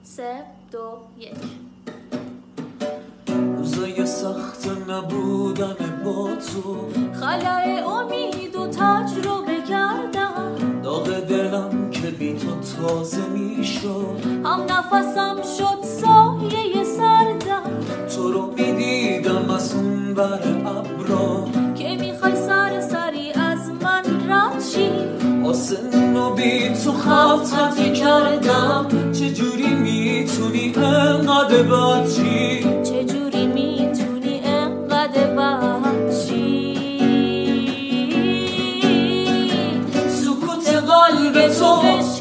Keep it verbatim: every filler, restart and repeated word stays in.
سه دو یک. روزای سخت نبودن با تو، خلای امید و تجربه کردم، داغ دلم که بی تو تازه میشد، هم نفسم شد سایه سردم. تو رو میدیدم از اون بر ابرا که میخوای سر سری از من رد شی، آسمون رو بی تو خطی کردم. چجوری میتونی انقدر بد چی؟ چجوری میتونی انقدر بد چی؟ سکوت قلب تو